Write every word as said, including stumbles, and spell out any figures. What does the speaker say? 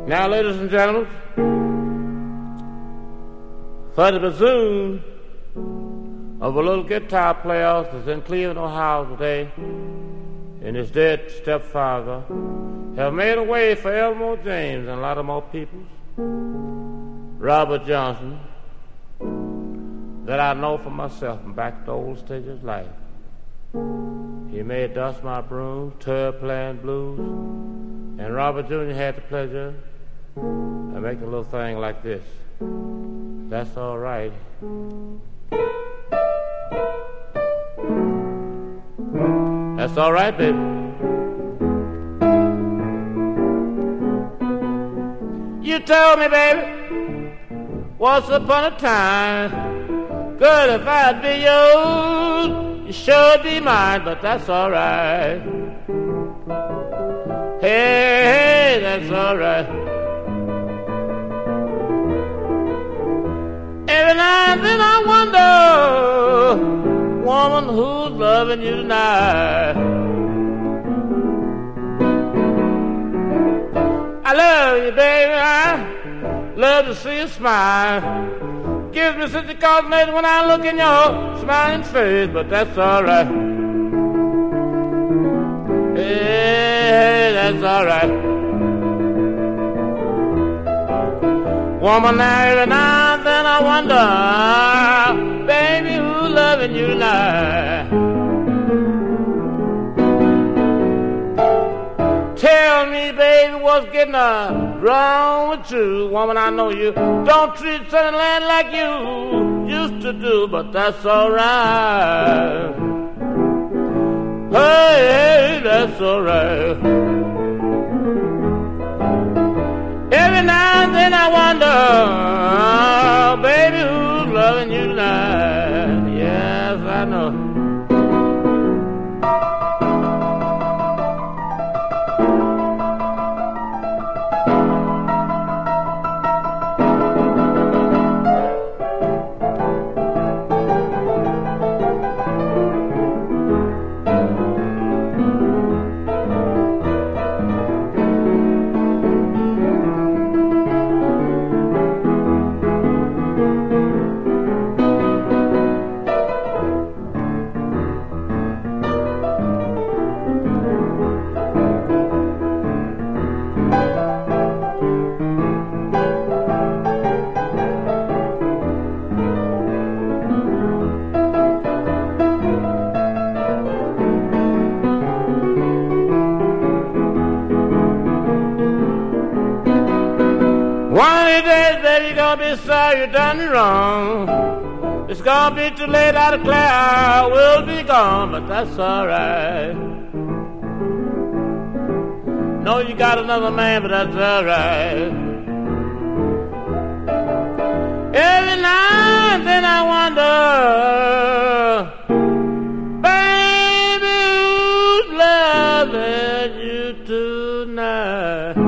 Now, ladies and gentlemen, for the bassoon of a little guitar player that's in Cleveland, Ohio today, and his dead stepfather, have made a way for Elmore James and a lot of more people. Robert Johnson, that I know for myself from back to the old stage of life. He made Dust My Broom, Turd Playing Blues, and Robert Junior had the pleasure of making a little thing like this. That's all right. That's all right, baby. You told me, baby, once upon a time, good, if I'd be yours, you should be mine, but that's all right. Hey, hey, that's all right. Every now and then I wonder, woman, who's loving you tonight? I love you, baby, I love to see you smile. Gives me such a confidence when I look in your smiling face, but that's all right. Hey, that's all right. Woman, every now and then I wonder, baby, who's loving you tonight? Tell me, baby, what's getting uh, wrong with you? Woman, I know you don't treat Sunnyland like you used to do, but that's all right. Hey, hey, that's all right. Every now and then I wonder, baby, who's loving you tonight? Yes, I know. One of these days, baby, you're gonna be sorry you done me wrong. It's gonna be too late, I declare I will be gone, but that's all right. Know you got another man, but that's all right. Every now and then I wonder, baby, who's loving you tonight?